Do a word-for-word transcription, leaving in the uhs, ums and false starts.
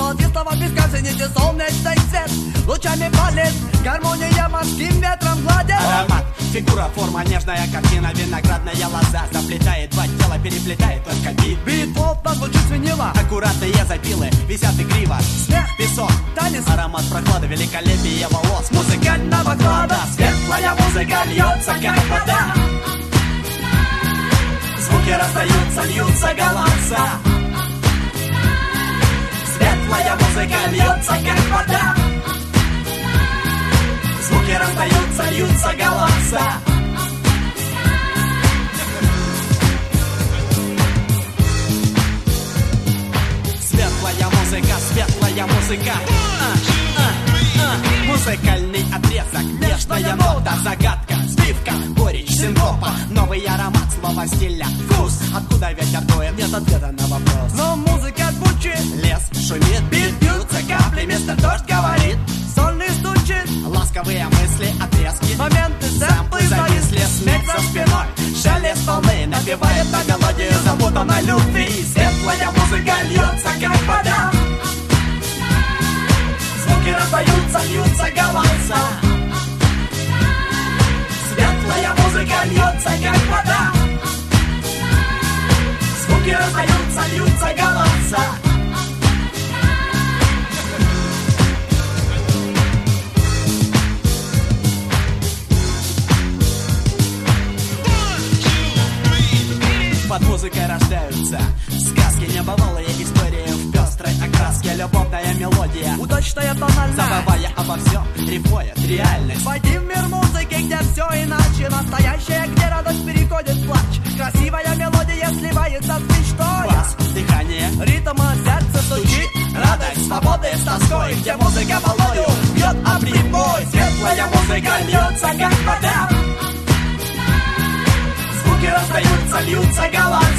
золотистого песка зените солнечный свет. Лучами палит, гармония морским ветром гладит. Аромат, фигура, форма, нежная картина, виноградная лоза заплетает два тела, переплетает только бит. Бит плотно звучит свинила, аккуратные запилы висят игриво. Смех, песок, танец, аромат прохлады, великолепие волос музыкального клада. Светлая музыка льется, как вода. Звуки раздаются, льются голоса. Светлая музыка льется, как вода. Звуки раздаются, льются голоса. Светлая музыка, светлая музыка. А, а, а. Музыкальный отрезок, нежная нота, загадка, сбивка, горечь, синкопа. Новый аромат, слова стиля, вкус. Откуда ветер дует, нет ответа на вопрос. Но музыка звучит, лес шумит, бит бьются капли, мистер дождь говорит. Сольный стучит, ласковые мысли, отрезки, моменты, сэмплы зависли, смех за спиной. Шелест волны напевает на мелодию запутанной любви. Светлая музыка льется, как вода. Звуки раздаются, льются голоса. Светлая музыка льется, как вода. Звуки раздаются, льются голоса. Под музыкой рождаются сказки, небывалые истории в пестрой окраске. Любовная мелодия, удачная тональность, забывая обо всем, рифмует реальность. Войди в мир музыки, где все иначе. Настоящее, где радость переходит в плач. Красивая мелодия сливается с мечтой. Бас, дыхание, ритм, сердце стучит. Радость, свободы с тоской, где музыка волною бьет об прибой. Светлая музыка льется, как вода. Звуки раздаются, льются голоса.